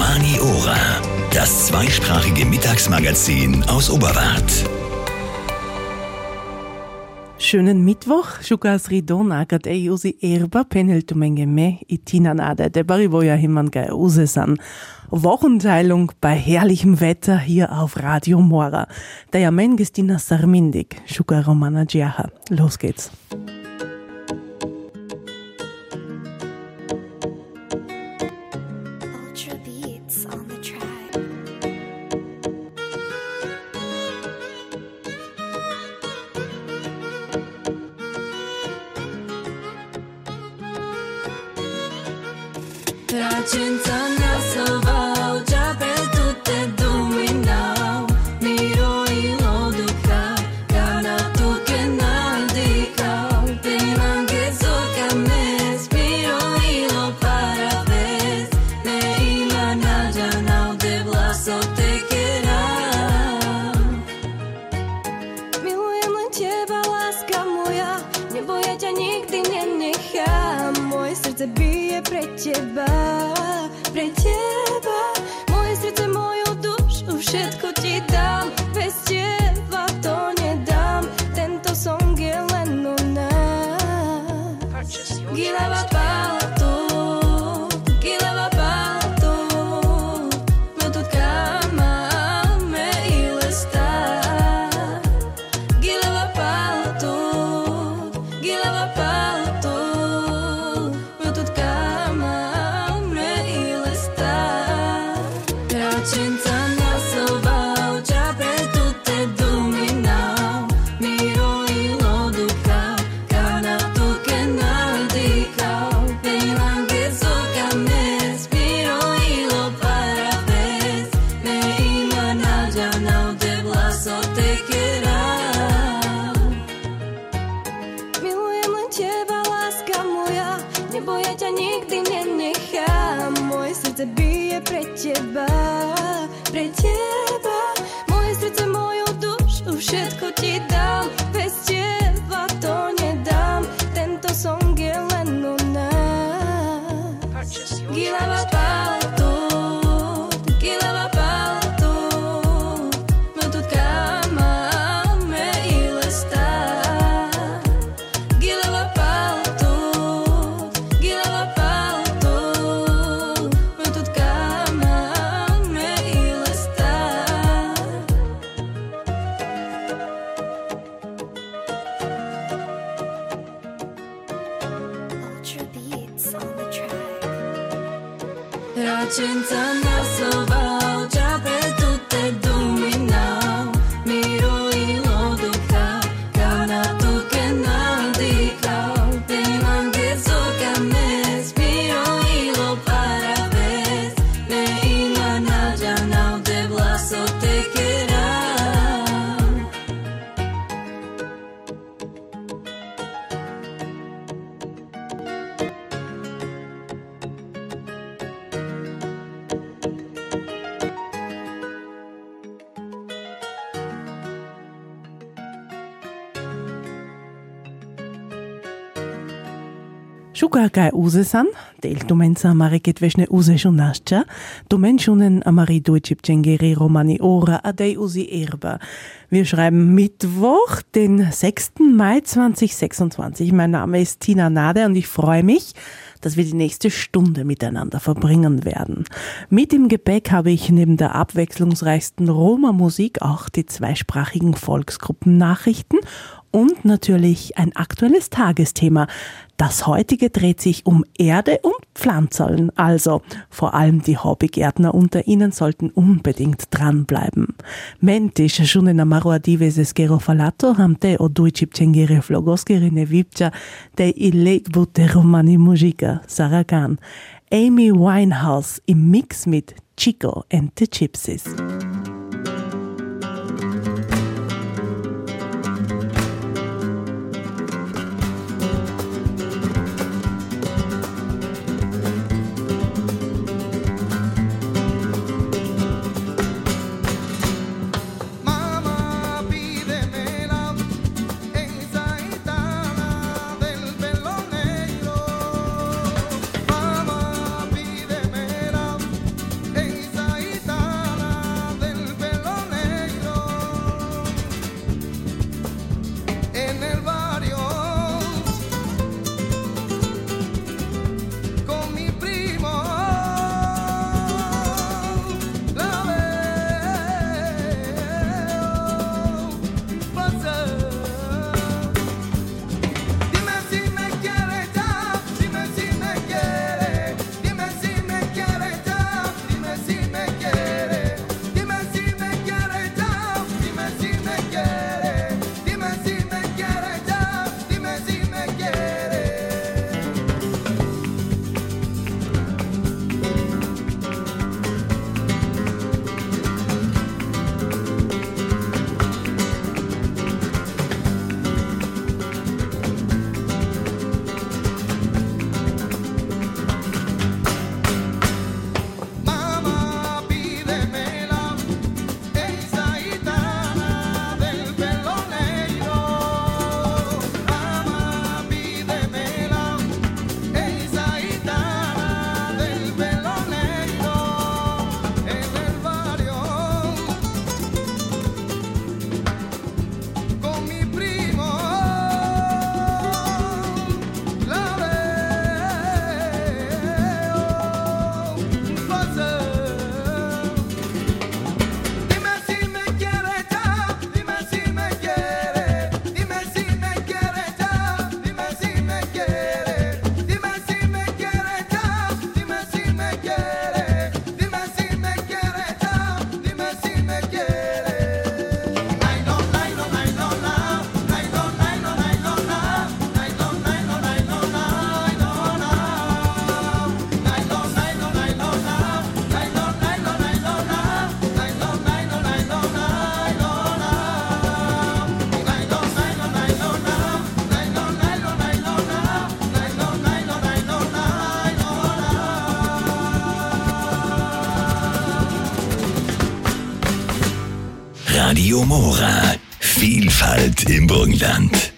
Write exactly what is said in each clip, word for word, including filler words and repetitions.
Romani Ora, das zweisprachige Mittagsmagazin aus Oberwart. Schönen Mittwoch, šukas ridona, kad ei usi erba peneltumenge me itina nade, de barivoja himangai usesan. Wochenteilung bei herrlichem Wetter hier auf Radio Mora. Der Jamen Gestina Sarmindig, šuka Romana Džiaha. Los geht's. Šuka kaj uzesan, del tumenca mariket vešne uzešunasča, tumenšunen amari dujčipčengeri Romani Ora adei usi erba. Wir schreiben Mittwoch, den sechsten Mai zweitausendsechsundzwanzig. Mein Name ist Tina Nade und ich freue mich, dass wir die nächste Stunde miteinander verbringen werden. Mit im Gepäck habe ich neben der abwechslungsreichsten Roma-Musik auch die zweisprachigen Volksgruppen-Nachrichten und natürlich ein aktuelles Tagesthema. Das heutige dreht sich um Erde und Pflanzerln, also vor allem die Hobbygärtner unter Ihnen sollten unbedingt dranbleiben. Mentiš šune na maruadive zeskero falato hamte o dujčipčengere flogoskere vipča te i lejtbute romani muzika Saragan. Amy Winehouse im Mix mit Chico and the Gypsies. Hey Radio Mora. Vielfalt im Burgenland.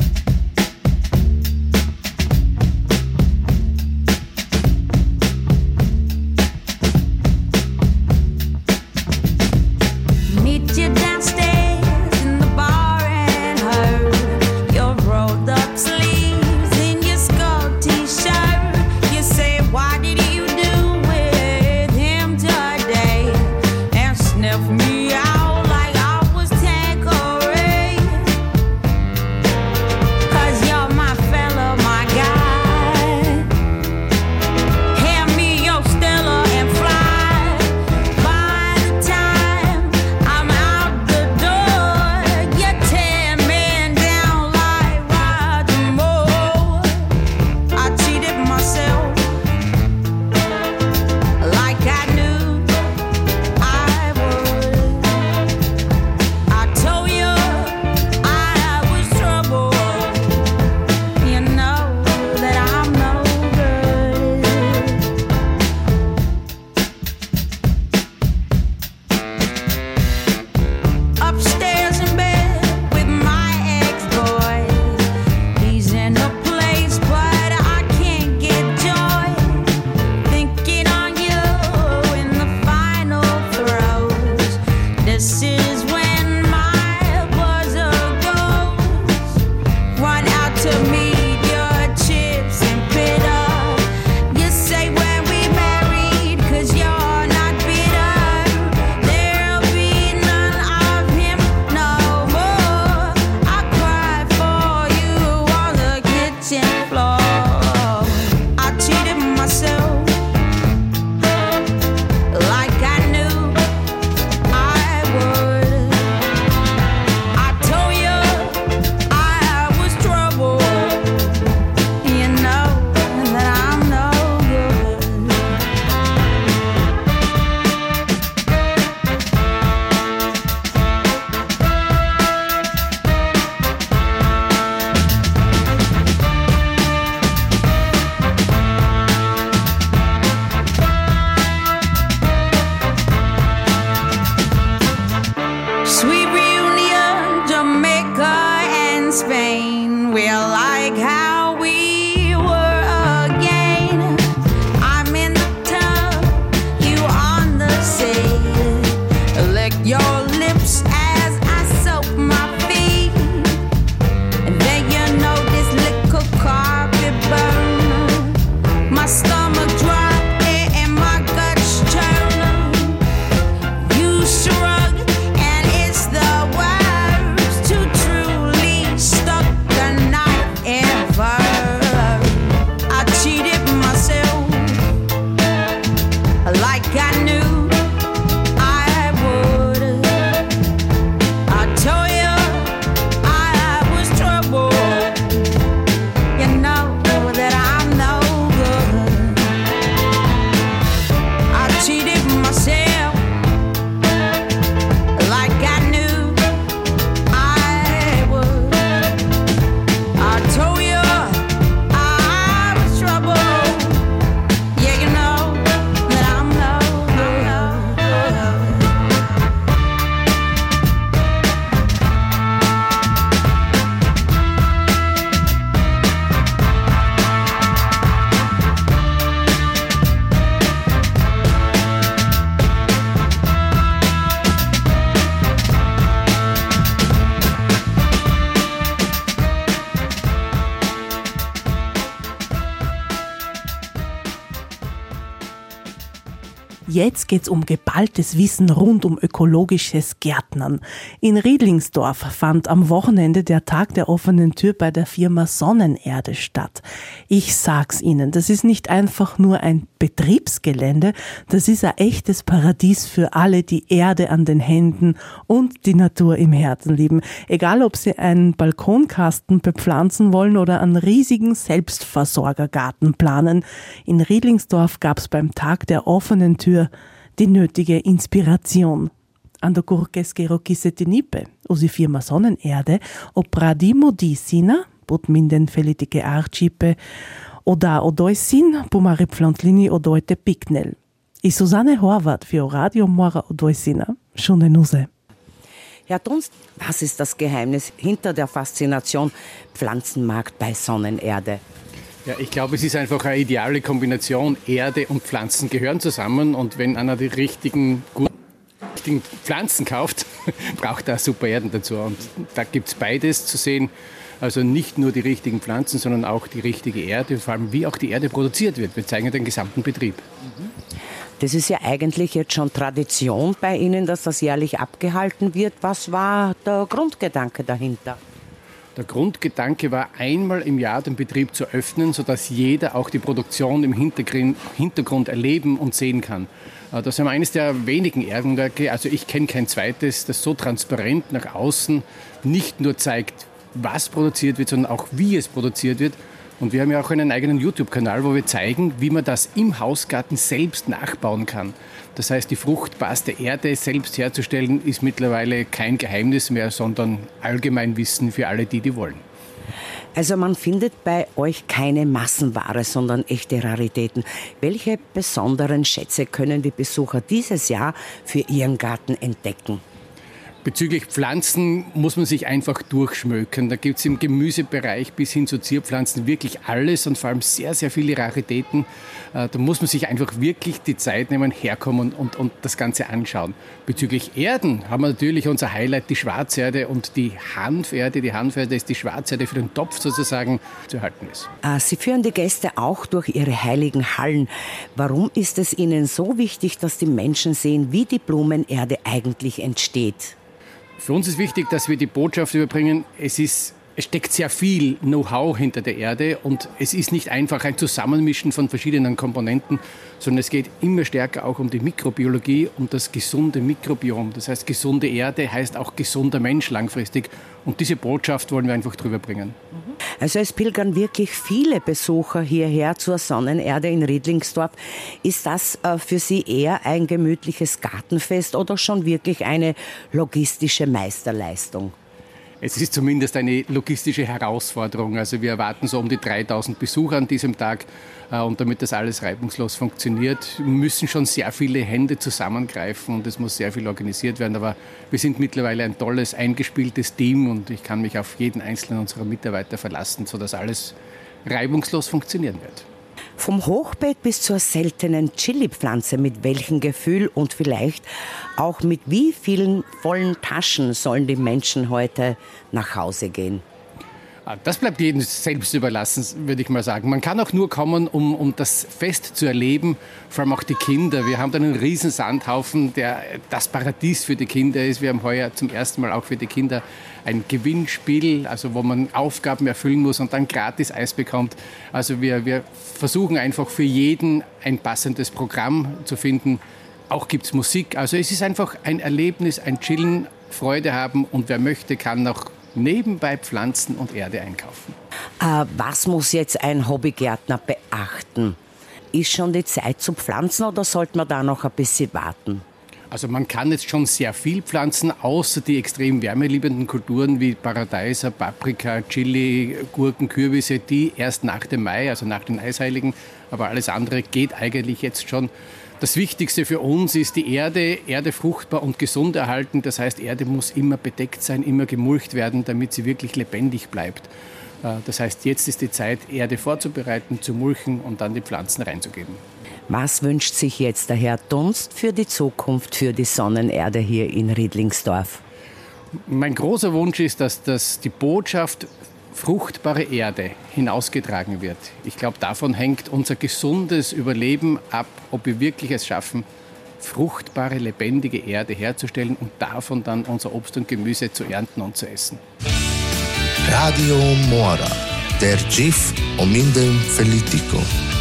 Jetzt geht's um geballtes Wissen rund um ökologisches Gärtnern. In Riedlingsdorf fand am Wochenende der Tag der offenen Tür bei der Firma Sonnenerde statt. Ich sag's Ihnen, das ist nicht einfach nur ein Betriebsgelände, das ist ein echtes Paradies für alle, die Erde an den Händen und die Natur im Herzen lieben. Egal, ob Sie einen Balkonkasten bepflanzen wollen oder einen riesigen Selbstversorgergarten planen. In Riedlingsdorf gab's beim Tag der offenen Tür die nötige Inspiration. Ando curchesche Kissetinipe, usi firma Sonnenerde, o pradimo di sina, pod minden felitike arcipe, oda odoisin, pumare pflantlini odoite piknel. I Susanne Horvath für Radio Mora odoisina, schon Use. Herr Dunst, was ist das Geheimnis hinter der Faszination Pflanzenmarkt bei Sonnenerde? Ja, ich glaube, es ist einfach eine ideale Kombination. Erde und Pflanzen gehören zusammen und wenn einer die richtigen, guten richtigen Pflanzen kauft, braucht er super Erden dazu. Und da gibt es beides zu sehen. Also nicht nur die richtigen Pflanzen, sondern auch die richtige Erde, vor allem wie auch die Erde produziert wird. Wir zeigen den gesamten Betrieb. Das ist ja eigentlich jetzt schon Tradition bei Ihnen, dass das jährlich abgehalten wird. Was war der Grundgedanke dahinter? Der Grundgedanke war, einmal im Jahr den Betrieb zu öffnen, sodass jeder auch die Produktion im Hintergrund erleben und sehen kann. Das ist eines der wenigen Erdenwerke, also ich kenne kein zweites, das so transparent nach außen nicht nur zeigt, was produziert wird, sondern auch wie es produziert wird. Und wir haben ja auch einen eigenen YouTube-Kanal, wo wir zeigen, wie man das im Hausgarten selbst nachbauen kann. Das heißt, die fruchtbarste Erde selbst herzustellen, ist mittlerweile kein Geheimnis mehr, sondern Allgemeinwissen für alle, die die wollen. Also man findet bei euch keine Massenware, sondern echte Raritäten. Welche besonderen Schätze können die Besucher dieses Jahr für ihren Garten entdecken? Bezüglich Pflanzen muss man sich einfach durchschmökern. Da gibt es im Gemüsebereich bis hin zu Zierpflanzen wirklich alles und vor allem sehr, sehr viele Raritäten. Da muss man sich einfach wirklich die Zeit nehmen, herkommen und, und das Ganze anschauen. Bezüglich Erden haben wir natürlich unser Highlight, die Schwarzerde und die Hanferde. Die Hanferde ist die Schwarzerde für den Topf sozusagen zu erhalten ist. Sie führen die Gäste auch durch ihre heiligen Hallen. Warum ist es Ihnen so wichtig, dass die Menschen sehen, wie die Blumenerde eigentlich entsteht? Für uns ist wichtig, dass wir die Botschaft überbringen, es ist, es steckt sehr viel Know-how hinter der Erde und es ist nicht einfach ein Zusammenmischen von verschiedenen Komponenten, sondern es geht immer stärker auch um die Mikrobiologie, um das gesunde Mikrobiom. Das heißt, gesunde Erde heißt auch gesunder Mensch langfristig und diese Botschaft wollen wir einfach drüber bringen. Also es pilgern wirklich viele Besucher hierher zur Sonnenerde in Riedlingsdorf. Ist das äh, für Sie eher ein gemütliches Gartenfest oder schon wirklich eine logistische Meisterleistung? Es ist zumindest eine logistische Herausforderung. Also wir erwarten so um die dreitausend Besucher an diesem Tag. Und damit das alles reibungslos funktioniert, müssen schon sehr viele Hände zusammengreifen und es muss sehr viel organisiert werden. Aber wir sind mittlerweile ein tolles, eingespieltes Team und ich kann mich auf jeden einzelnen unserer Mitarbeiter verlassen, sodass alles reibungslos funktionieren wird. Vom Hochbeet bis zur seltenen Chili-Pflanze, mit welchem Gefühl und vielleicht auch mit wie vielen vollen Taschen sollen die Menschen heute nach Hause gehen? Das bleibt jedem selbst überlassen, würde ich mal sagen. Man kann auch nur kommen, um, um das Fest zu erleben, vor allem auch die Kinder. Wir haben da einen riesen Sandhaufen, der das Paradies für die Kinder ist. Wir haben heuer zum ersten Mal auch für die Kinder ein Gewinnspiel, also wo man Aufgaben erfüllen muss und dann gratis Eis bekommt. Also wir, wir versuchen einfach für jeden ein passendes Programm zu finden. Auch gibt es Musik. Also es ist einfach ein Erlebnis, ein Chillen, Freude haben und wer möchte, kann noch nebenbei Pflanzen und Erde einkaufen. Äh, was muss jetzt ein Hobbygärtner beachten? Ist schon die Zeit zu pflanzen oder sollte man da noch ein bisschen warten? Also man kann jetzt schon sehr viel pflanzen, außer die extrem wärmeliebenden Kulturen wie Paradeiser, Paprika, Chili, Gurken, Kürbisse, die erst nach dem Mai, also nach den Eisheiligen. Aber alles andere geht eigentlich jetzt schon. Das Wichtigste für uns ist die Erde, Erde fruchtbar und gesund erhalten. Das heißt, Erde muss immer bedeckt sein, immer gemulcht werden, damit sie wirklich lebendig bleibt. Das heißt, jetzt ist die Zeit, Erde vorzubereiten, zu mulchen und dann die Pflanzen reinzugeben. Was wünscht sich jetzt der Herr Dunst für die Zukunft, für die Sonnenerde hier in Riedlingsdorf? Mein großer Wunsch ist, dass, dass die Botschaft fruchtbare Erde hinausgetragen wird. Ich glaube, davon hängt unser gesundes Überleben ab, ob wir wirklich es schaffen, fruchtbare, lebendige Erde herzustellen und davon dann unser Obst und Gemüse zu ernten und zu essen. Radio Mora, der G I F Omindem Felitico.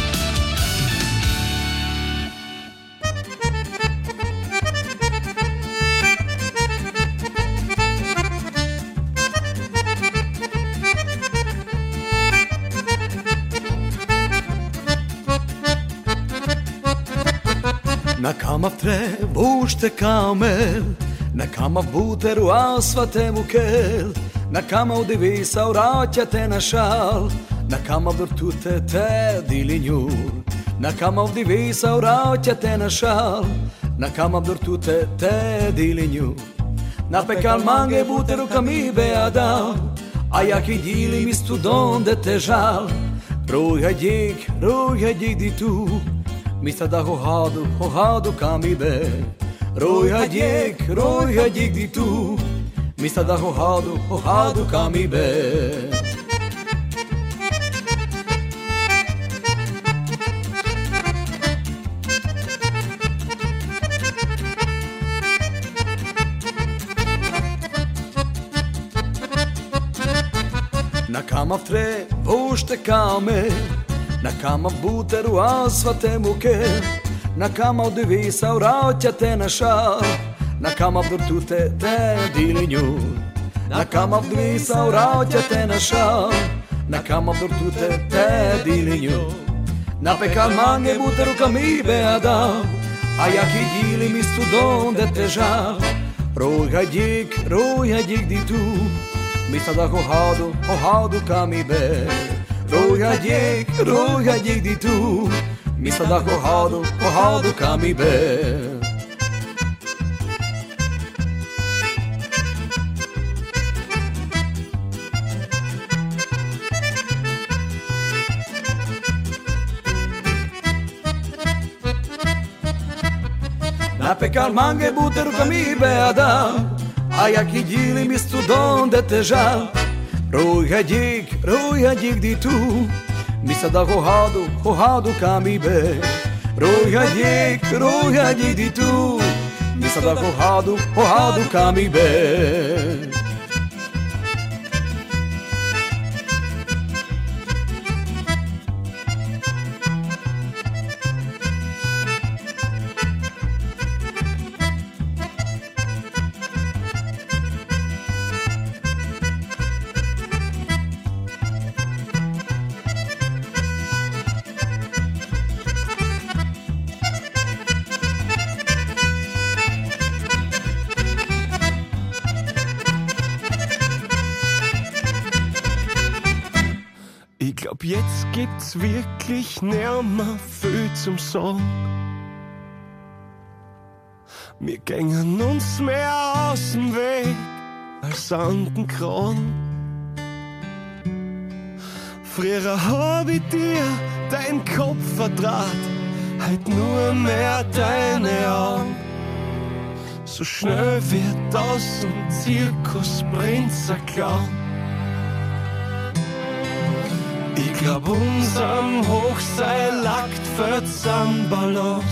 Na kama tre bušte kamel, na kama buteru asfate mukel, na kama u divisa uraća te na šal, na kama vrtute te dilinju, na kama u divisa uraća te na šal, na kama vrtute te dilinju. na pekal mange bute rukami beada, a jaki dili mi studon de te žal. Ruja dig, ruja dig di tu, mi sada hohadu, hohadu kami be. Ruja dig, ruja dig di tu, mi sada hohadu, hohadu kami be. Na kama tre vušte kame, na kama buteru asfate muke, na kama udivisa uraća te na šal, na kama vdurtute te dilinju, na kama udivisa uraća te na šal, na kama vdurtute te dilinju. Na pekal mange buteru kami beada, a jaki dili mi studon de te žal. Ruja dig, ruja dig di tu, mi sada hohadu, hohadu kami be. Ruja dig, ruja dig di tu, mi sada hohadu, hohadu kami be. Na pekal mange buteru kami beada, a jaki dili mi studon de te žal. Ruja dig, ruja dig di tu, mi sada hohadu, hohadu kami be. Ruja dig, ruja dig di tu, mi sada hohadu, hohadu kami be. Ich glaub, jetzt gibt's wirklich nimmer viel zum Sagen. Wir gängen uns mehr aus dem Weg als an den Kran. Früher hab ich dir deinen Kopf verdraht, heut nur mehr deine Augen. So schnell wird aus dem Zirkusprinz ein Clown. Ich glaub, unserem Hochseil lagt wird's an Balance.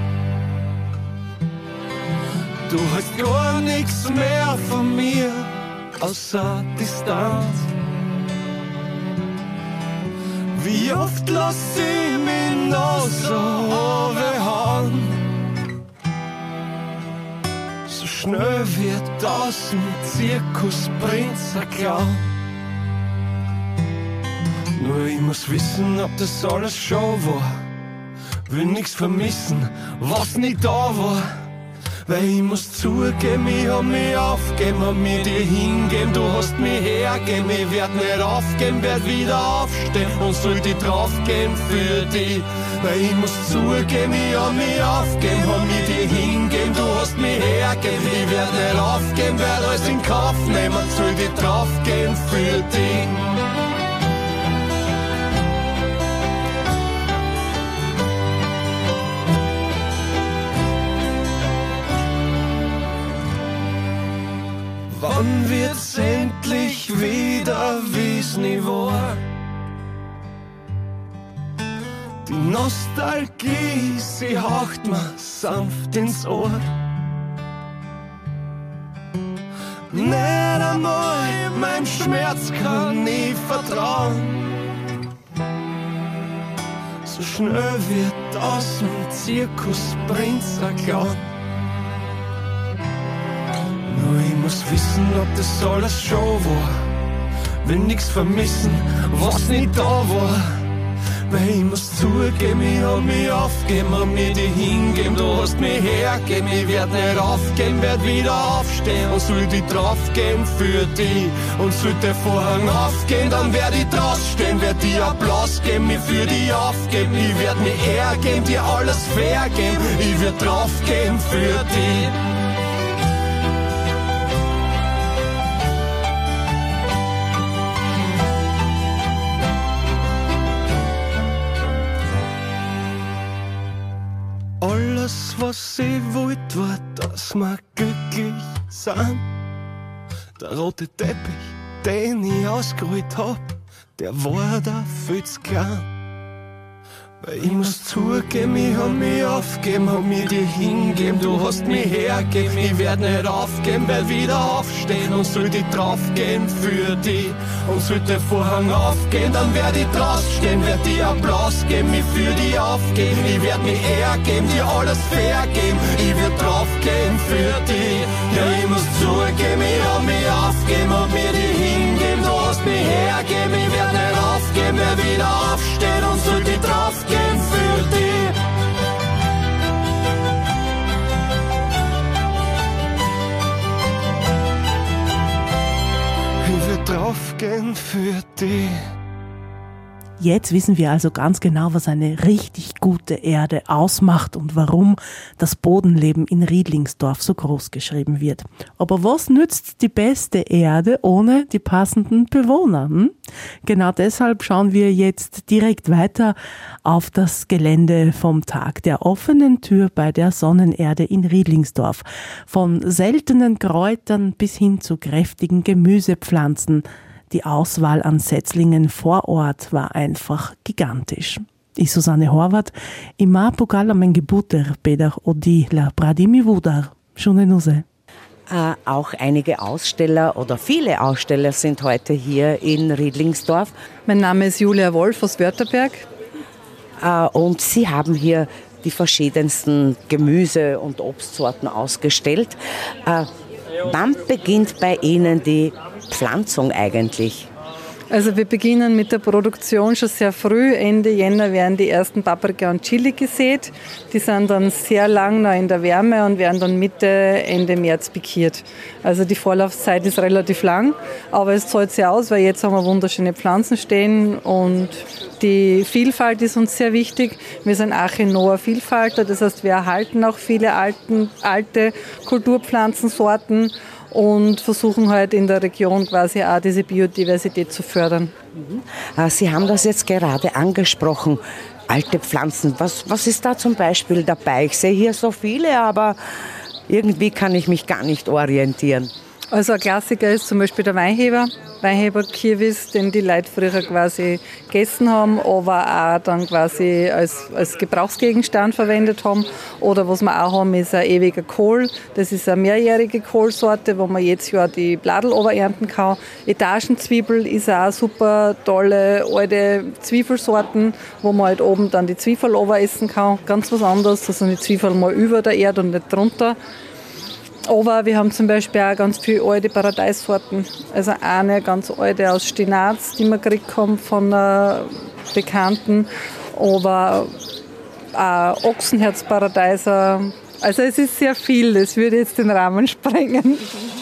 Du hast gar nix mehr von mir, außer Distanz. Wie oft lass ich mich noch so behauen? So schnell wird aus dem Zirkusprinz ein Clown. Nur ich muss wissen, ob das alles Show war. Will nix vermissen, was nicht da war. Weil ich muss zugeben, ich hab mich aufgeben, hab mich dir hingeben. Du hast mich hergeben, ich werd nicht aufgeben, werd wieder aufstehen und soll die draufgehen für dich. Weil ich muss zugeben, ich hab mich aufgeben, hab mich dir hingeben. Du hast mich hergeben, ich werd nicht aufgeben, werd alles in Kauf nehmen und soll die draufgehen für dich. Wann wird's endlich wieder wie's nie war? Die Nostalgie, sie haucht mir sanft ins Ohr. Nicht einmal meinem Schmerz kann ich vertrauen. So schnell wird aus dem Zirkusprinz ein Clown. Nur ich muss wissen, ob das alles Show war. Will nix vermissen, was nicht da war. Weil ich muss zugeben, ich hab mich aufgeben, hab mich dir hingeben. Du hast mich hergeben, ich werd nicht aufgeben, werd wieder aufstehen und soll die draufgehen für dich. Und sollte der Vorhang aufgehen, dann werd ich drausstehen, werd dir Applaus geben, mich für dich aufgeben. Ich werd mich hergeben, dir alles vergeben, ich werd draufgehen für dich. was ich wollte, war, dass wir glücklich sind. Der rote Teppich, den ich ausgerollt hab, der war da viel zu klein. Weil ich muss zugeben, ich hab mich aufgeben, hab mir dir hingeben, du hast mich hergeben, ich werd nicht aufgeben, werd wieder aufstehen und soll ich draufgehen für dich. Und sollte der Vorhang aufgehen, dann werd ich drausstehen, werd dir Applaus geben, mich für dich aufgeben, ich werd mich hergeben, dir alles vergeben, ich werd draufgehen für dich. Ja, ich muss zugeben, ich hab mich aufgeben, hab mir dir hingeben, du hast mich hergeben, ich werd nicht aufgeben, werd wieder aufstehen und sollte ich draufgehen für dich. Ich will draufgehen für dich. Jetzt wissen wir also ganz genau, was eine richtig gute Erde ausmacht und warum das Bodenleben in Riedlingsdorf so groß geschrieben wird. Aber was nützt die beste Erde ohne die passenden Bewohner? Hm? Genau deshalb schauen wir jetzt direkt weiter auf das Gelände vom Tag der offenen Tür bei der Sonnenerde in Riedlingsdorf. Von seltenen Kräutern bis hin zu kräftigen Gemüsepflanzen. Die Auswahl an Setzlingen vor Ort war einfach gigantisch. Ich, Susanne Horvath, ima pokala men gebuter peder odi la pradimi vudar. Schöne Nuse. Äh, auch einige Aussteller oder viele Aussteller sind heute hier in Riedlingsdorf. Mein Name ist Julia Wolf aus Wörterberg. Äh, und Sie haben hier die verschiedensten Gemüse- und Obstsorten ausgestellt. Äh, wann beginnt bei Ihnen die Pflanzung eigentlich? Also wir beginnen mit der Produktion schon sehr früh. Ende Jänner werden die ersten Paprika und Chili gesät. Die sind dann sehr lang noch in der Wärme und werden dann Mitte, Ende März pikiert. Also die Vorlaufzeit ist relativ lang, aber es zahlt sich aus, weil jetzt haben wir wunderschöne Pflanzen stehen und die Vielfalt ist uns sehr wichtig. Wir sind Arche-Noah-Vielfalter, das heißt wir erhalten auch viele alten, alte Kulturpflanzensorten und versuchen halt in der Region quasi auch diese Biodiversität zu fördern. Mhm. Sie haben das jetzt gerade angesprochen, alte Pflanzen. Was, was ist da zum Beispiel dabei? Ich sehe hier so viele, aber irgendwie kann ich mich gar nicht orientieren. Also ein Klassiker ist zum Beispiel der Weinheber. Weinheber-Kirwis, den die Leute früher quasi gegessen haben, aber auch dann quasi als, als Gebrauchsgegenstand verwendet haben. Oder was wir auch haben, ist ein ewiger Kohl. Das ist eine mehrjährige Kohlsorte, wo man jedes Jahr die Bladel ernten kann. Etagenzwiebel ist auch eine super tolle alte Zwiefelsorten, wo man halt oben dann die Zwiebel essen kann. Ganz was anderes, da sind die Zwiebeln mal über der Erde und nicht drunter. Aber wir haben zum Beispiel auch ganz viele alte Paradeissorten. Also eine ganz alte aus Stinaz, die wir gekriegt haben von einer Bekannten. Aber auch Ochsenherzparadeiser. Also es ist sehr viel, das würde jetzt den Rahmen sprengen.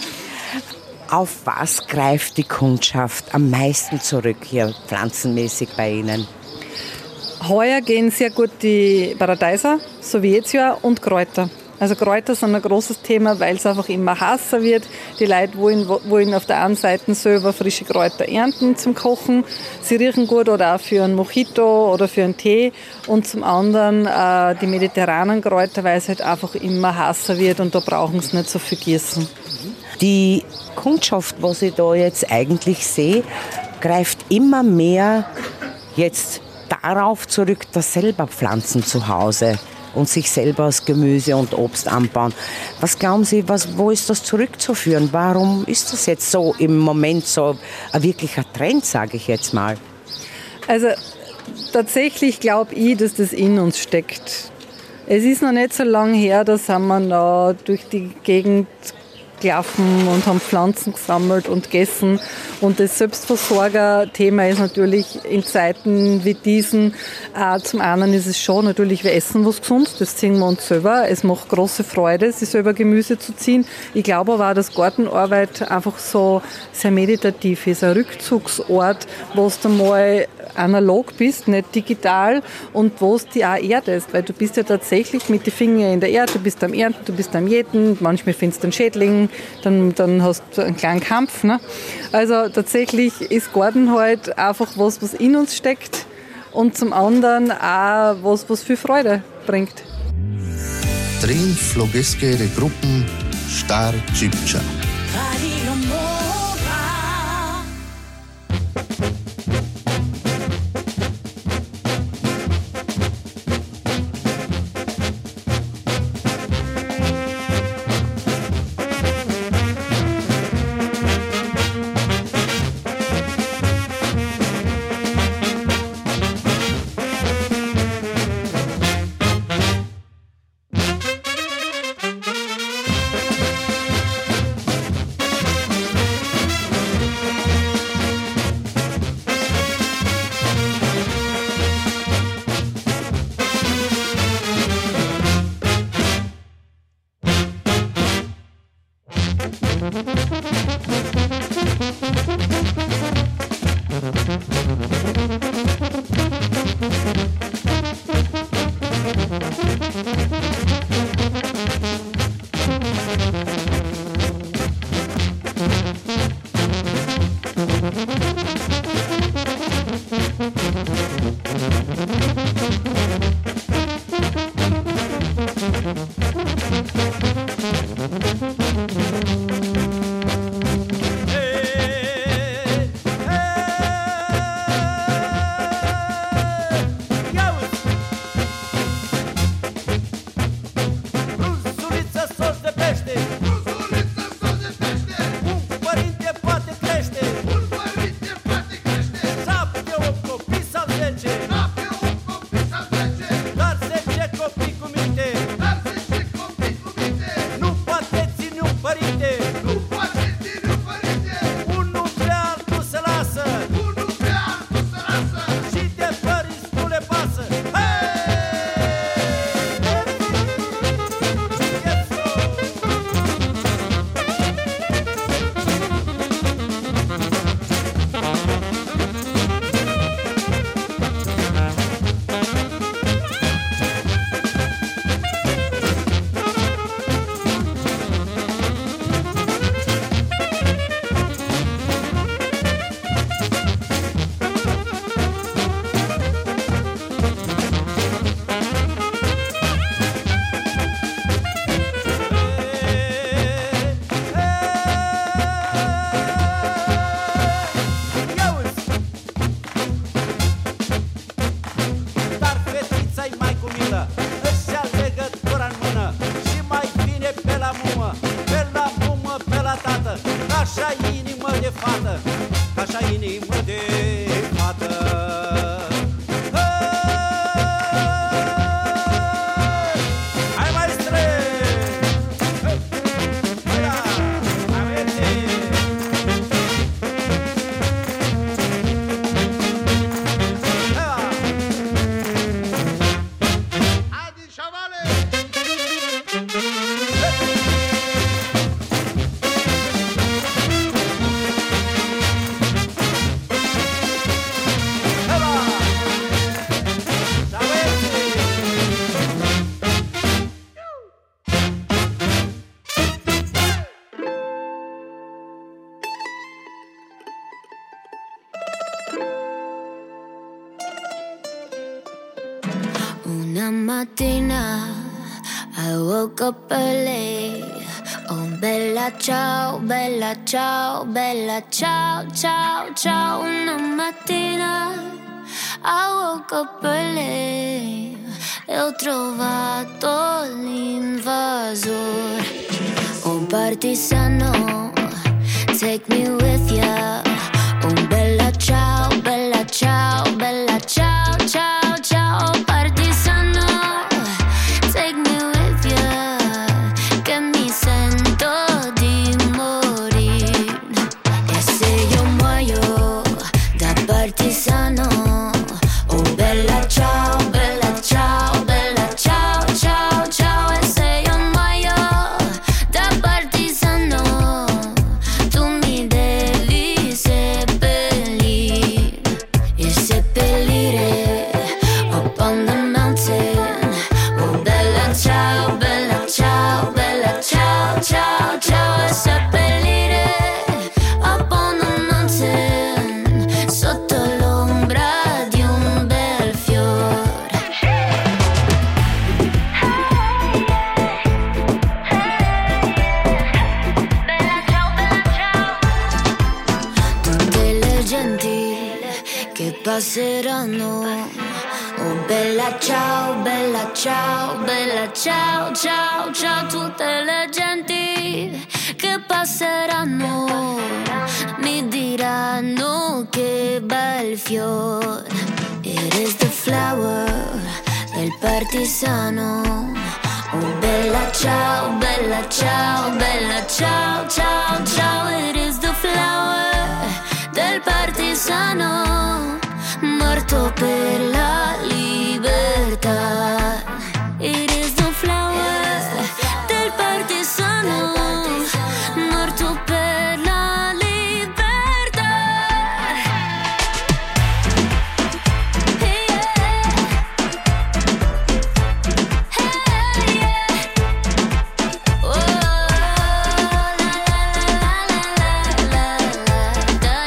Auf was greift die Kundschaft am meisten zurück hier pflanzenmäßig bei Ihnen? Heuer gehen sehr gut die Paradeiser, so wie jetzt ja, und Kräuter. Also Kräuter sind ein großes Thema, weil es einfach immer heißer wird. Die Leute wollen, wollen auf der einen Seite selber frische Kräuter ernten zum Kochen. Sie riechen gut oder auch für einen Mojito oder für einen Tee. Und zum anderen äh, die mediterranen Kräuter, weil es halt einfach immer heißer wird und da brauchen sie nicht so viel Gießen. Die Kundschaft, was ich da jetzt eigentlich sehe, greift immer mehr jetzt darauf zurück, dass selber Pflanzen zu Hause und sich selber aus Gemüse und Obst anbauen. Was glauben Sie, was, wo ist das zurückzuführen? Warum ist das jetzt so im Moment so ein wirklicher Trend, sage ich jetzt mal? Also tatsächlich glaube ich, dass das in uns steckt. Es ist noch nicht so lange her, da sind wir noch durch die Gegend gelaufen und haben Pflanzen gesammelt und gegessen. Und das Selbstversorger-Thema ist natürlich in Zeiten wie diesen, äh, zum einen ist es schon natürlich, wir essen was Gesundes, das ziehen wir uns selber. Es macht große Freude, sich selber Gemüse zu ziehen. Ich glaube aber auch, dass Gartenarbeit einfach so sehr meditativ ist, ein Rückzugsort, wo du mal analog bist, nicht digital und wo es dich auch erdest, weil du bist ja tatsächlich mit den Fingern in der Erde, du bist am Ernten, du bist am Jäten, manchmal findest du einen Schädling, dann, dann hast du einen kleinen Kampf. Ne? Also tatsächlich ist Garten halt einfach was, was in uns steckt und zum anderen auch was, was viel Freude bringt. Trin flogeske Gruppen Star Cipcia. Radio Mora. Una mattina I woke up early. Oh bella ciao, bella ciao, bella ciao, ciao, ciao. Una mattina I woke up early e ho trovato l'invasor. Oh partigiano, take me with ya. Oh bella ciao, bella ciao, bella ciao, ciao, ciao. Partigiano, take me with ya, che mi sento di morire. E se io muoio da partigiano, oh bella ciao, bella ciao, bella ciao, ciao, ciao. E se io muoio da partigiano, tu mi devi seppellire. passeranno. Oh bella ciao, bella ciao, bella ciao, ciao, ciao, tutte le genti che passeranno mi diranno che bel fior. It is the flower del partigiano. Oh bella ciao, bella ciao, bella ciao, ciao, ciao. It is the flower del partigiano, morto per la libertà. It is the flower del partigiano, morto per la libertà. Hey, yeah. Hey, yeah. Oh, la la la la la la da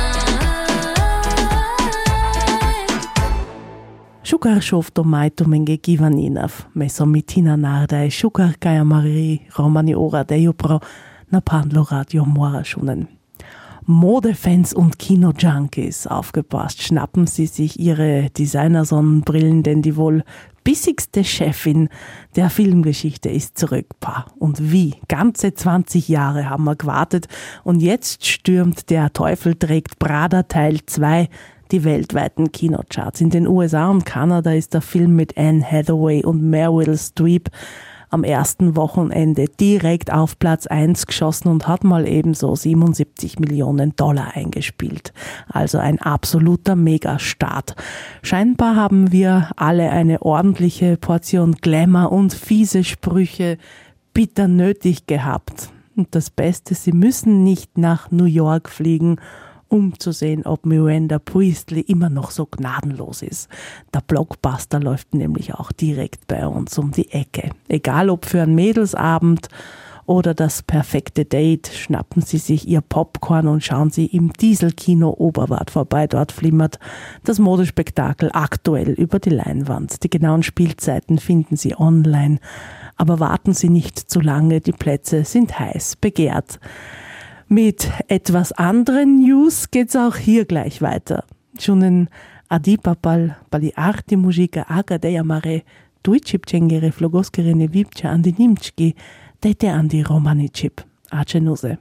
Šukar šovto majtu menge givaninav, meso mitina nardaj, šukar kaja Marie Romani Ora dejopro na Pandlo Radio Moraschunen. Modefans und Kinojunkies, aufgepasst, schnappen sie sich ihre Designersonnenbrillen, denn die wohl bissigste Chefin der Filmgeschichte ist zurück. Pah, und wie? Ganze zwanzig Jahre haben wir gewartet und jetzt stürmt der Teufel trägt Prada Teil zwei die weltweiten Kinocharts. In den U S A und Kanada ist der Film mit Anne Hathaway und Meryl Streep am ersten Wochenende direkt auf Platz eins geschossen und hat mal ebenso siebenundsiebzig Millionen Dollar eingespielt. Also ein absoluter Megastart. Scheinbar haben wir alle eine ordentliche Portion Glamour und fiese Sprüche bitter nötig gehabt. Und das Beste, sie müssen nicht nach New York fliegen, um zu sehen, ob Miranda Priestley immer noch so gnadenlos ist. Der Blockbuster läuft nämlich auch direkt bei uns um die Ecke. Egal ob für einen Mädelsabend oder das perfekte Date, schnappen Sie sich Ihr Popcorn und schauen Sie im Dieselkino Oberwart vorbei. Dort flimmert das Modespektakel aktuell über die Leinwand. Die genauen Spielzeiten finden Sie online. Aber warten Sie nicht zu lange, die Plätze sind heiß begehrt. Mit etwas anderen News geht's auch hier gleich weiter. Schunen adipapal pali arti muzika agadeja mare tuicipcengere flogoskerene vipcha andi nimčki dete andi romanicip. Acenuse.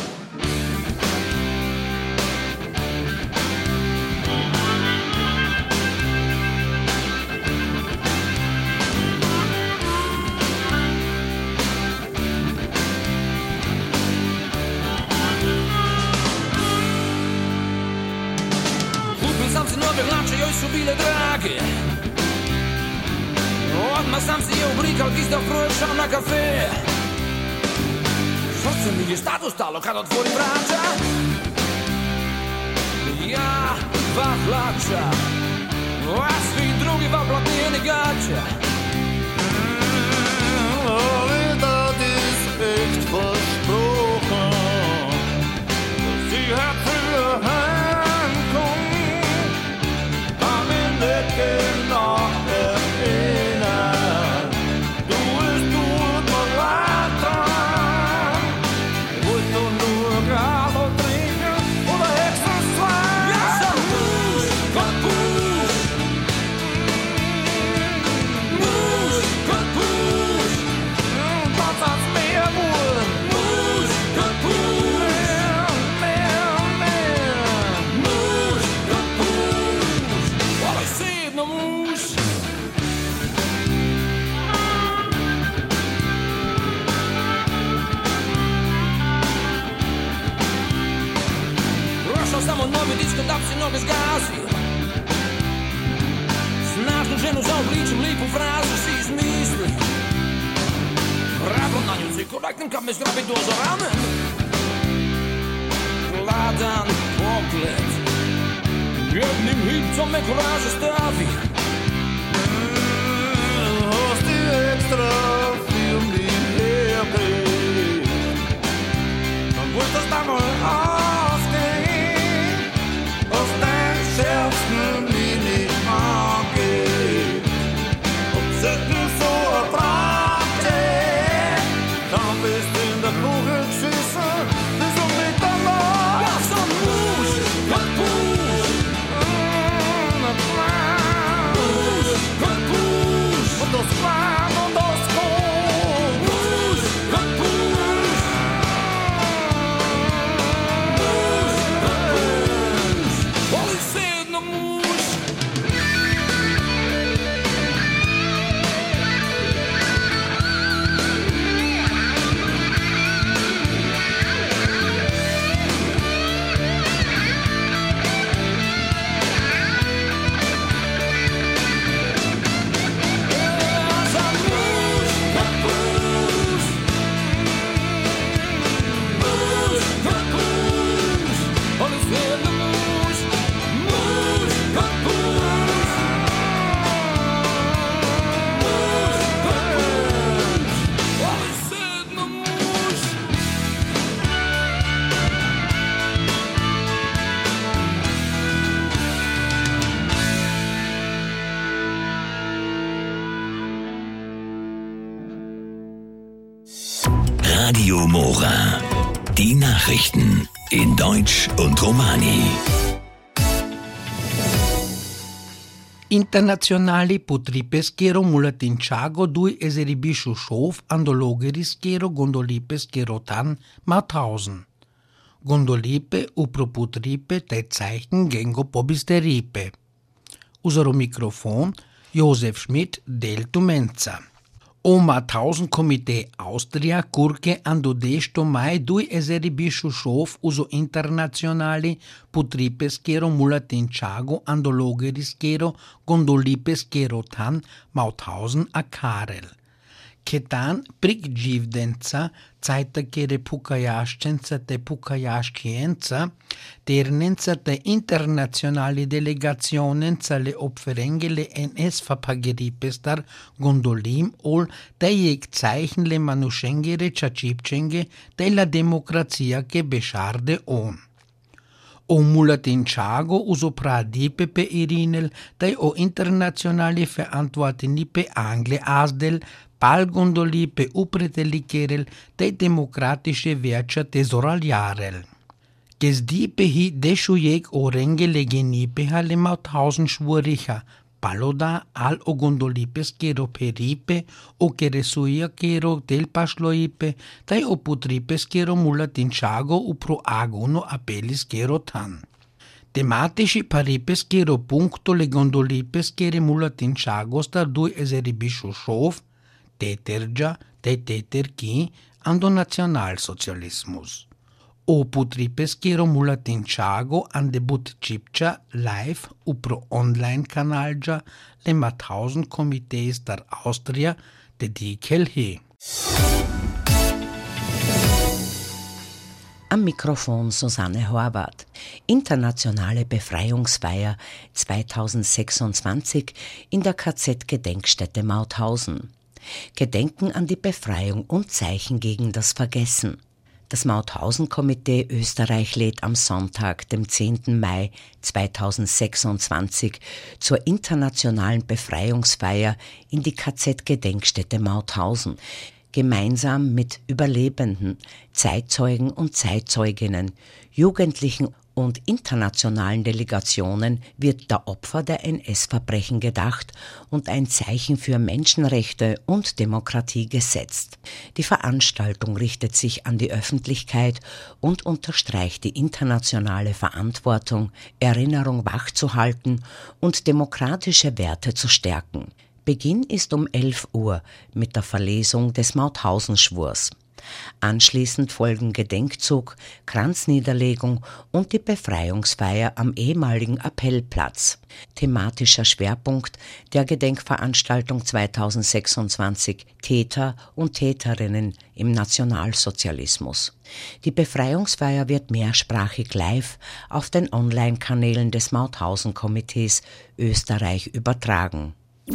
Su bile draghe, odmah sam si je oblikal tisto prošao na kafe. Srce mi je stado stalo kad otvorim vrata. Ja va hlača, a svi drugi va platnijeni gača. Alle dat is echt versprochen, dass sie hat früher heimkommen. Genau erinnern, du bist gut mal weiter. Willst du nur Gras trinken oder höchstens zwei? Ja, so Mus, Gott, Mus. Mus, Gott, Mus. Was hat's mehr wohl? Mus, Gott, Mus. Mehr, mehr, mehr. Mus, Gott, Mus. Well, I see it no Mus. Došao sam od novi disko da bi si noge zgasio. Snažnu ženu zaobličim, lipu frazu si izmisli. Rabom na nju si korektim kad me zgrabi doza rame. Gladan pogled, jednim hitom me koraže stavi. Hast du extra viel mehr hergeht, dann wollt das da mal ausgehen, aus dein schärfsten Linie angeht. Ob sich du so ertragst, dann bist du in der Kugel geschissen, das ist nicht der Mann. Ja, so Mus, Gott, Mus. Radio Mora. Die Nachrichten in Deutsch und Romani. Internazionali potrebbe schero mulatinchago due eseribishu shof andologeri schero gondolipe schero tan Mauthausen. Gondolipe upro putripe te Zeichen gengo pobisteripe. Usero Mikrofon Josef Schmidt del Tumenza. O Mauthausen Komitee Austria curche ando desto mai due eseribishu shof uso internazionali putripe schero mulatinchago andologeri schero gondolipe schero tan Mauthausen a Karel. Ketan prikđivdenca, cajta kere pukajaščenca te pukajaškijenca, ternenca te internacionali delegacionenca le opferenge le N S-Verpageripestar gondolim ol te jek Zeichen le manuschengere čačipčenge te la demokrazia ke bešarde on. O mulatinchago uso pradipe pe irinel te o internacionali verantwortenipe angle asdel pal gondolipe upretelikerel te demokratische Wertscha tesoraljarel. Gesdipe hi dešujek o rengele genipe le Mauthausen schwuricha, paloda al o gondolipe skero peripe o keresuia kero del pašloipe te o putripe skero mulatinchago upro agono apeli skero tan. Tematici paripe skero punkto le gondolipe skere mulatinchago star due eseribishu šov, tetergia, te teterki, ando nacionalsocialismus. O putripe schero mulatinchago an debut cipcia live upro online kanalja le Mauthausen Komitees dar Austria dedikel he. Am Mikrofon Susanne Horvath. Internationale Befreiungsfeier zweitausendsechsundzwanzig in der K Z-Gedenkstätte Mauthausen. Gedenken an die Befreiung und Zeichen gegen das Vergessen. Das Mauthausen-Komitee Österreich lädt am Sonntag, dem zehnten Mai zweitausendsechsundzwanzig, zur internationalen Befreiungsfeier in die K Z-Gedenkstätte Mauthausen, gemeinsam mit Überlebenden, Zeitzeugen und Zeitzeuginnen, Jugendlichen und internationalen Delegationen wird der Opfer der N S-Verbrechen gedacht und ein Zeichen für Menschenrechte und Demokratie gesetzt. Die Veranstaltung richtet sich an die Öffentlichkeit und unterstreicht die internationale Verantwortung, Erinnerung wachzuhalten und demokratische Werte zu stärken. Beginn ist um elf Uhr mit der Verlesung des Mauthausen-Schwurs. Anschließend folgen Gedenkzug, Kranzniederlegung und die Befreiungsfeier am ehemaligen Appellplatz. Thematischer Schwerpunkt der Gedenkveranstaltung zweitausendsechsundzwanzig: Täter und Täterinnen im Nationalsozialismus. Die Befreiungsfeier wird mehrsprachig live auf den Online-Kanälen des Mauthausen-Komitees Österreich übertragen.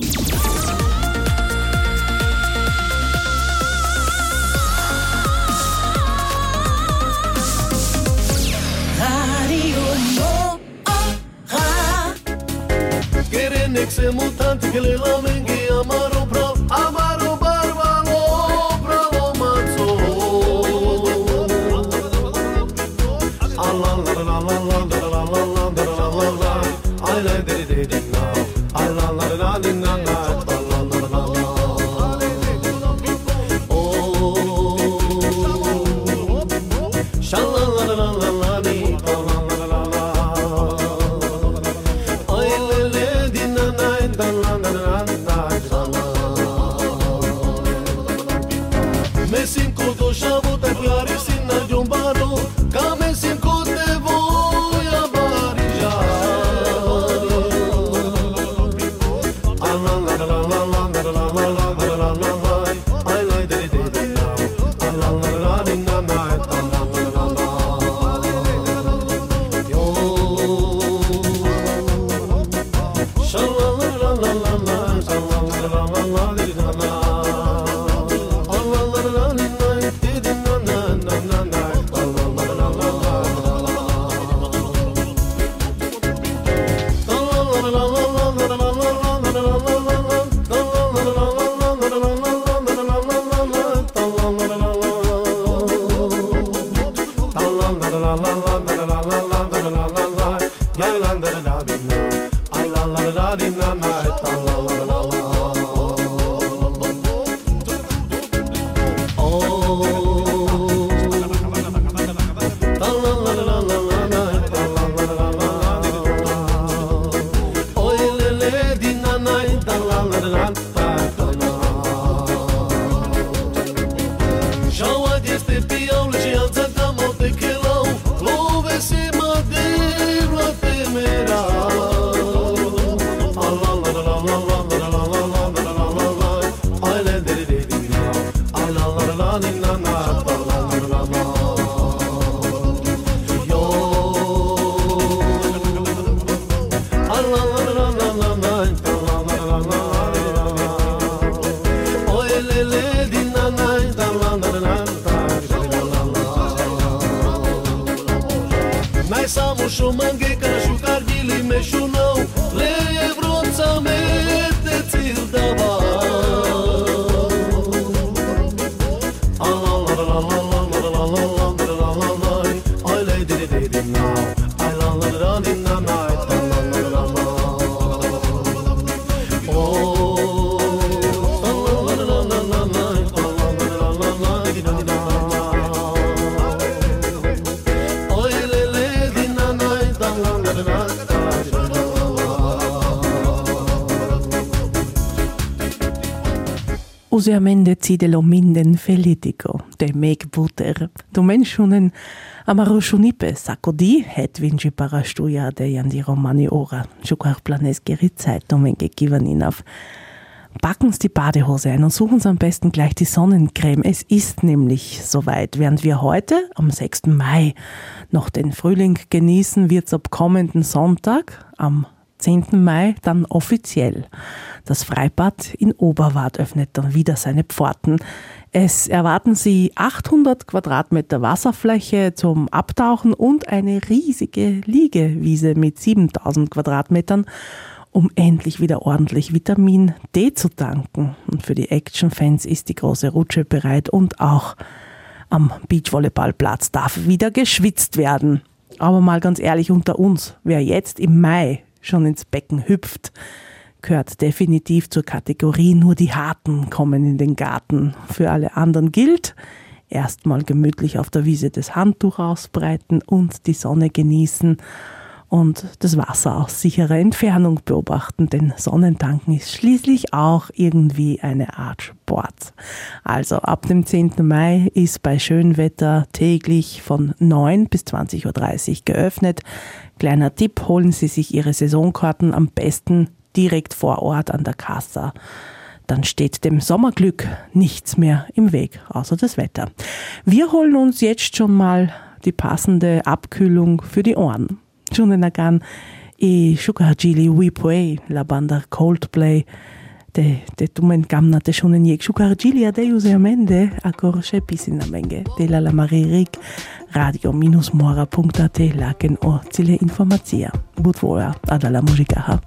Ese mutante que le lamen que amaro bravo, amaro bárbaro, bravo macho. Ah la la la la la la la la la la la. I like it it it now. Ah la la la la la la. la la la la la la la la la la la. Ya la la la la di na. Ay la la la la di na na. La la la la la. Usualmente cidelo minden felitico, de meg buter. Tu menschunen amaro šunipe, sako di, het vinci para stuja de jandi romani ora. Šukar planes geri Zeit, domenge givaninav. Packen Sie die Badehose ein und suchen Sie am besten gleich die Sonnencreme. Es ist nämlich soweit. Während wir heute, am sechsten Mai, noch den Frühling genießen, wird es ab kommenden Sonntag, am zehnten Mai, dann offiziell. Das Freibad in Oberwart öffnet dann wieder seine Pforten. Es erwarten Sie achthundert Quadratmeter Wasserfläche zum Abtauchen und eine riesige Liegewiese mit siebentausend Quadratmetern, um endlich wieder ordentlich Vitamin D zu tanken. Und für die Action-Fans ist die große Rutsche bereit und auch am Beachvolleyballplatz darf wieder geschwitzt werden. Aber mal ganz ehrlich unter uns, wer jetzt im Mai schon ins Becken hüpft, gehört definitiv zur Kategorie nur die Harten kommen in den Garten. Für alle anderen gilt, erstmal gemütlich auf der Wiese das Handtuch ausbreiten und die Sonne genießen und das Wasser aus sicherer Entfernung beobachten, denn Sonnentanken ist schließlich auch irgendwie eine Art Sport. Also ab dem zehnten Mai ist bei Schönwetter täglich von neun bis zwanzig Uhr dreißig geöffnet. Kleiner Tipp, holen Sie sich Ihre Saisonkarten am besten direkt vor Ort an der Kassa. Dann steht dem Sommerglück nichts mehr im Weg, außer das Wetter. Wir holen uns jetzt schon mal die passende Abkühlung für die Ohren. Chunenagan e Shukarjili Wipwe, la banda Coldplay, de de tumen gamna te shunen yek Shukarjili ade useamende akor shepisinamenge de la la maririk radio minus mora punkt at laken o cile informacija. Budvoja adala muzikaha.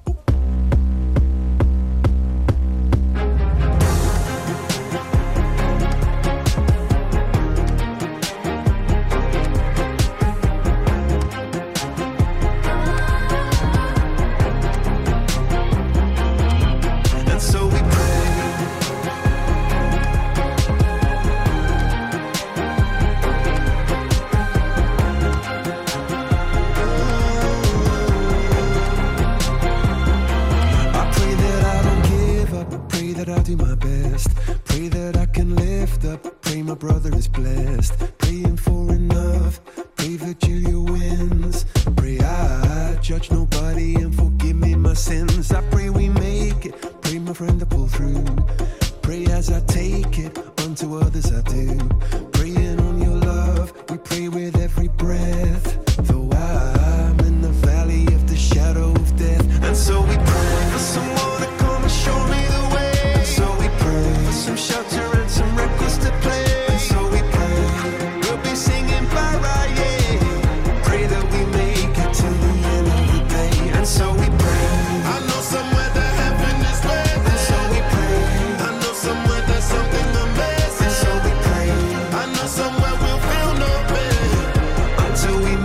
Until we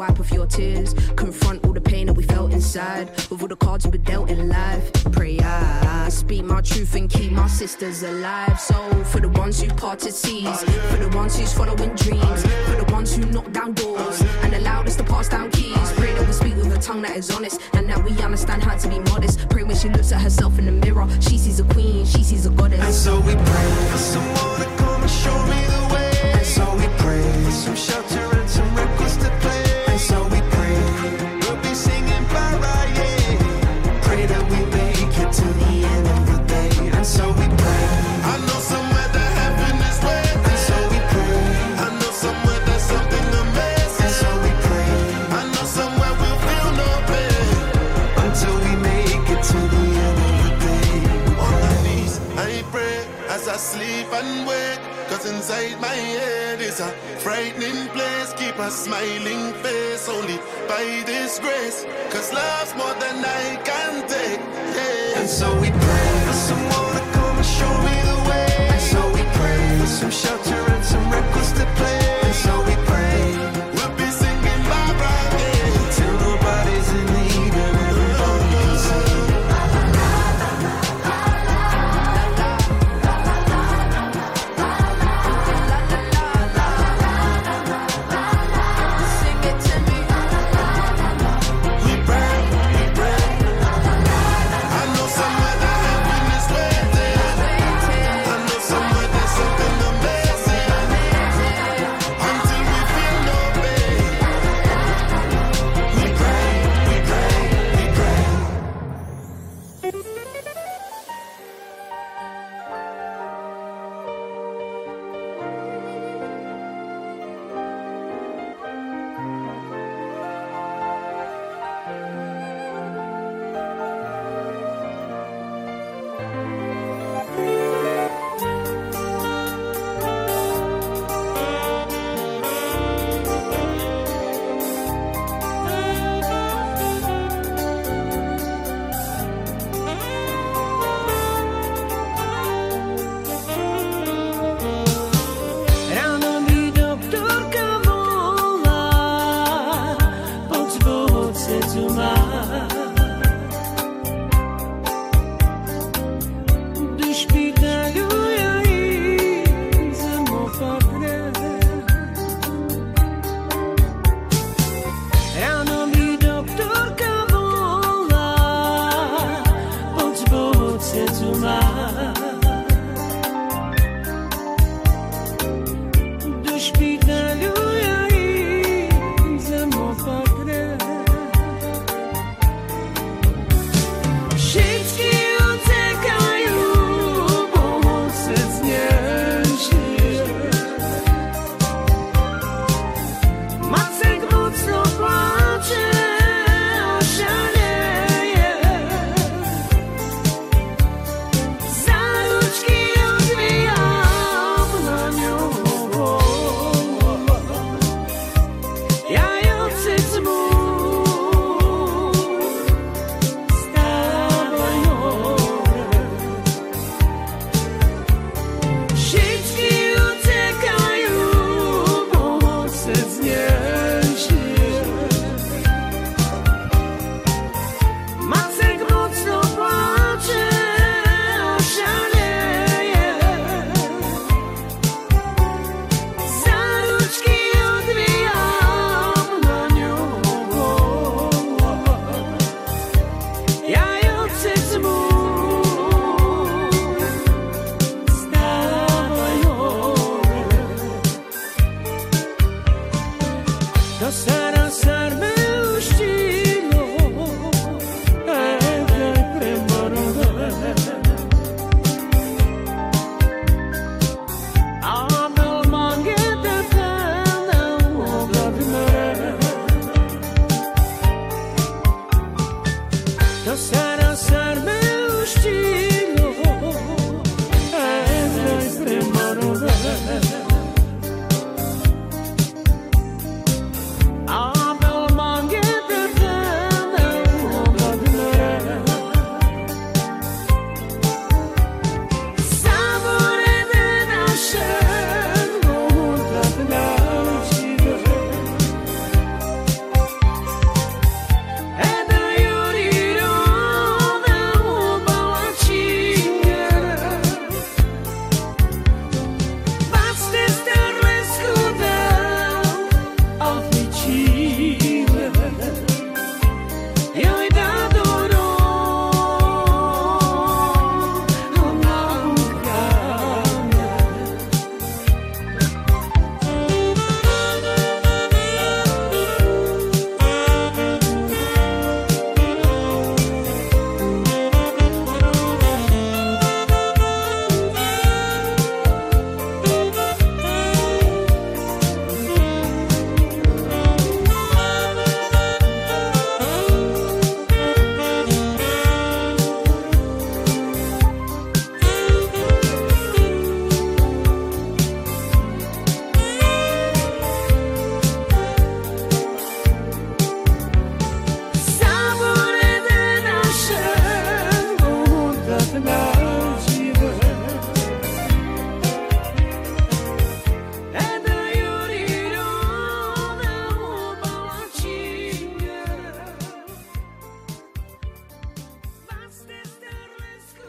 wipe off your tears. Confront all the pain that we felt inside. With all the cards we were dealt in life. Pray I speak my truth and keep my sisters alive. So for the ones who parted seas, for the ones who's following dreams, for the ones who knock down doors and allowed us to pass down keys. Pray that we speak with a tongue that is honest and that we understand how to be modest. Pray when she looks at herself in the mirror, she sees a queen, she sees a goddess. And so we pray for someone to come and show me the way. And so we pray for some shelter and some records to play. And so we pray we'll be singing para, yeah. Pray that we make it to the end of the day. And so we pray. I know somewhere that heaven is waiting. And so we pray. I know somewhere there's something amazing. And so we pray. I know somewhere we'll feel no pain until we make it to the end of the day. On my knees, I pray as I sleep and wake. Cause inside my head is a frightening place. Keep a smiling face only by this grace. Cause love's more than I can take, yeah. And so we pray for someone to come and show me the way. And so we pray for some shelter and some records to play. And so we pray we'll be singing Barbara, yeah, till nobody's in need and everybody can sing.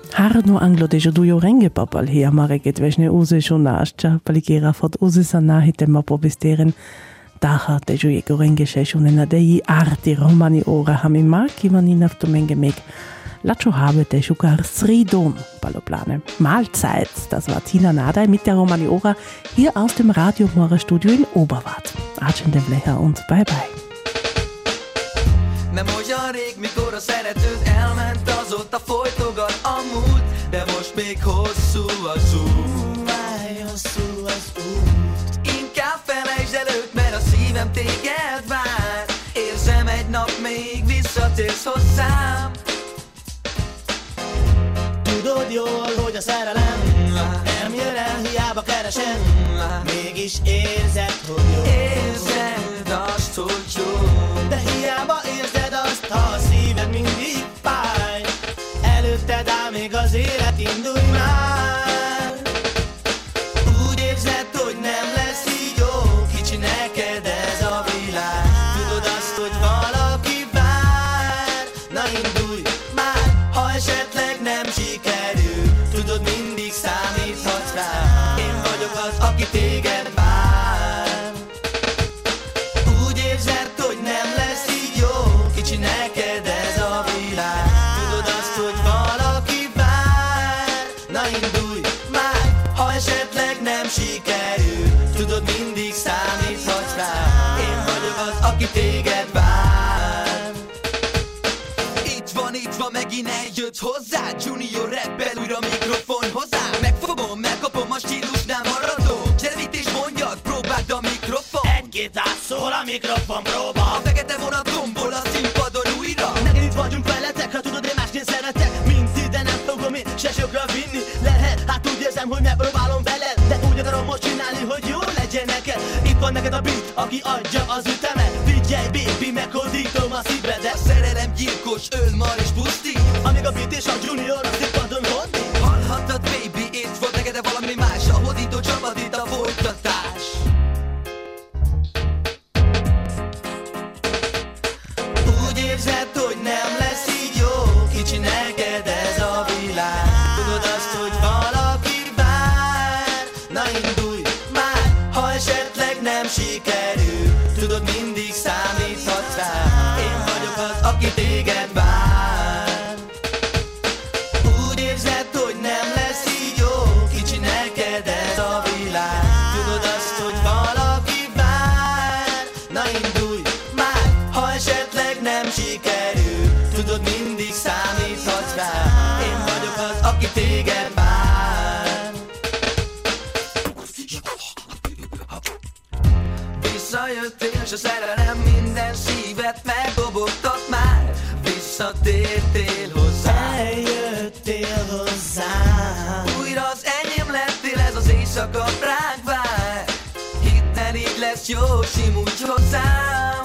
Harno anglo de jodujo renge papal hier mareket vešne uze šunašča, paligera fod uze sanahite ma pobisteren. Dacha de jo jego renge šešunena de i arti romani ora hami marki vanina v tomenge meg. Lacho habe de sogar Sridon Balloplane. Mahlzeit, das war Tina Nadei mit der Romani Ora hier aus dem Radio Mora Studio in Oberwart. Archen de Blecher und bye bye. Nem olyan rég, mikor a szeretőd elment, azóta folytogat a múlt, de most még hosszú az út. Hosszú az út. Inkább felejtsd el őt, mert a szívem téged vár. Érzem, egy nap még visszatérsz hozzám. Tudod jól, hogy a szerelem nem jön el, hiába keresem. Mégis érzed, hogy jó. Érzed azt, hogy jó. De hiába érzed azt, ha a szíved mindig fáj. Előtted áll még az élet, indulj már. Úgy érzed, hogy nem lesz így jó. Kicsi neked ez a világ. Tudod azt, hogy valaki vár. Na indulj már, ha esetleg nem sikerül. Tudod, mindig számíthatsz rá. Én vagyok az, aki téged vár. Úgy érzed, hogy nem lesz így jó. Kicsi neked ez a világ. Tudod azt, hogy valaki vár. Na indulj már, ha esetleg nem sikerül. Tudod, mindig számíthatsz rá. Én vagyok az, aki téged vár. Itt van, itt van, megint eljött hozzá. Junior rappel újra mikrofon hozzá. Megfogom, megkapom a stílus, nem maradok. Gyere itt és mondjad, próbáld a mikrofon. Egy gitár szól, a mikrofon próba. A fekete vonat tombol a színpadon újra. Neked itt vagyunk veletek, ha tudod, én másként szeretek. Mint ide nem fogom én se sokra vinni. Lehet, hát úgy érzem, hogy megpróbálom veled. De úgy akarom most csinálni, hogy jó legyen neked. Itt van neked a beat, aki adja az ütemet. Figyelj baby, meghódítom a szívedet. A szerelem gyilkos, öl, mar és pusztít. Amíg a beat és a junior a színpadon hódít. Hallhattad baby, itt volt neked valami más. A hódító csapat, itt a folytatás. Úgy érzed, hogy nem lesz így jó. Kicsi neked ez a világ. Tudod azt, hogy valaki vár. Na indulj már, ha esetleg nem sikerül. Tudod, mindig számíthatsz rá. Én vagyok az, aki téged vár. Úgy érzed, hogy nem lesz így jó. Kicsi neked ez a világ. Tudod azt, hogy valaki vár. Na indulj már, ha esetleg nem sikerül. Tudod, mindig számíthatsz rá. Én vagyok az, aki téged vár. Visszajöttél, s a szerelem minden szívet megdobogtat már. Visszatértél hozzám. Eljöttél hozzám. Újra az enyém lettél, ez az éjszaka ránk vár. Hidd el, így lesz jó, simulj hozzám.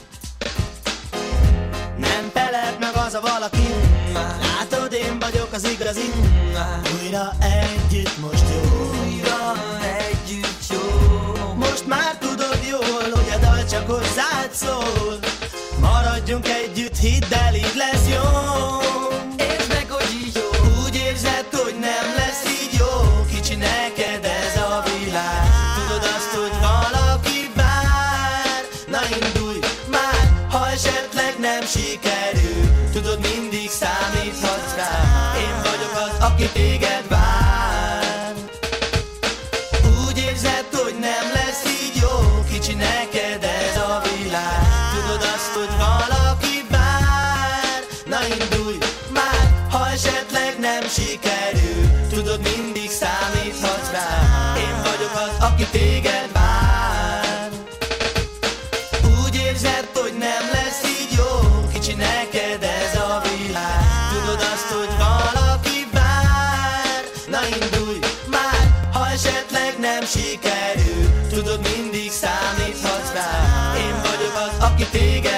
Nem feled meg az a valaki. Látod, én vagyok az igazi. Újra együtt most jó. Újra együtt jó. Most már tudod jól, hogy a dal csak hozzád szól. Maradjunk együtt, hidd el, így lesz jó. Értsd meg, hogy így jó. Úgy érzed, hogy nem lesz így jó. Kicsi neked ez a világ. Tudod azt, hogy valaki vár. Na indulj már, ha esetleg nem sikerül. Tudod, mindig számíthatsz rá. Én vagyok az, aki téged vár. Úgy érzed, hogy nem lesz így jó. Kicsi neked ez a világ. Tudod azt, hogy valaki vár. Na indulj már, ha esetleg nem sikerül. Tudod, mindig számíthatsz rá. Én vagyok az, aki téged vár. Úgy érzed, hogy nem lesz így jó. Kicsi neked ez a világ. Tudod azt, hogy valaki vár. Na indulj már, ha esetleg nem sikerül. Tudod, mindig számíthatsz rá. Én vagyok az, aki téged